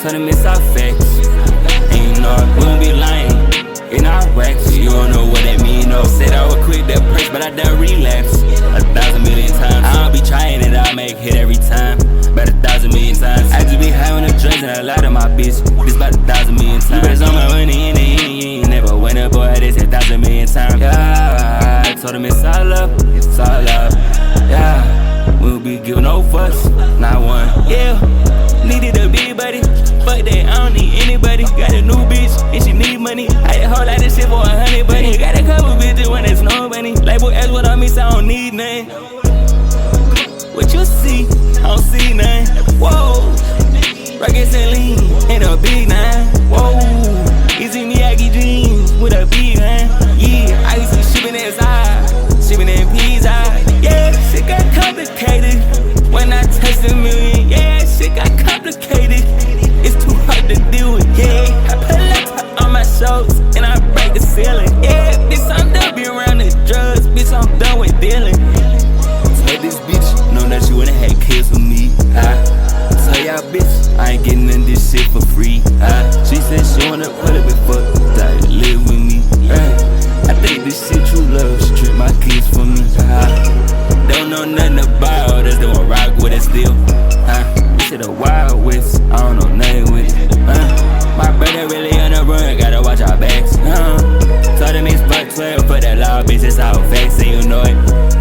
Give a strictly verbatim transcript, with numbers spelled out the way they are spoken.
Tell them it's our facts. And you know we don't be lying in our racks. You don't know what that mean, no. Said I would quit that price, but I done relapse a thousand million times. I don't be trying it, I make hit every time. About a thousand million times. I just be high on the drugs and a lot of my bitch. This about a thousand million times. You better on my money in the end, you ain't never win a boy. This a thousand million times. Yeah, I told him it's all up, it's all up. Yeah, we don't be giving no fucks, not one. Yeah, needed a big buddy. Fuck that, I don't need anybody. Got a new bitch and she need money. I did whole lot of shit for a hundred, buddy. Got a couple bitches when there's no money. Label ask what I mean, so I don't need nothing. What you see? I don't see nothing. Whoa, Rockets and lean and a big nine. Whoa, Easy Miyagi jeans with a big nine. Yeah, I used to shipping that side, shipping that pizza. Yeah, shit got complicated when I touched a million. Yeah, shit got complicated. It's too hard to deal with. Yeah, I put a laptop on my shoulders and I break the ceiling. Yeah, bitch, I'm done being around the drugs. Bitch, I'm done with dealing. Tell this bitch, know that you wouldn't have kids with me. I tell y'all bitch, I ain't getting none of this shit for free. I, she said she wanna put it before die to live with me. I, I think this shit true love, she treat my kids for me. I don't know nothing about us, they won't rock with it still. I, this shit a wild west, I don't know nothing with it. Uh, my brother really on the run, gotta watch our backs. Uh, told him it's buck twelve, for that loud bitch, it's all facts, and you know it.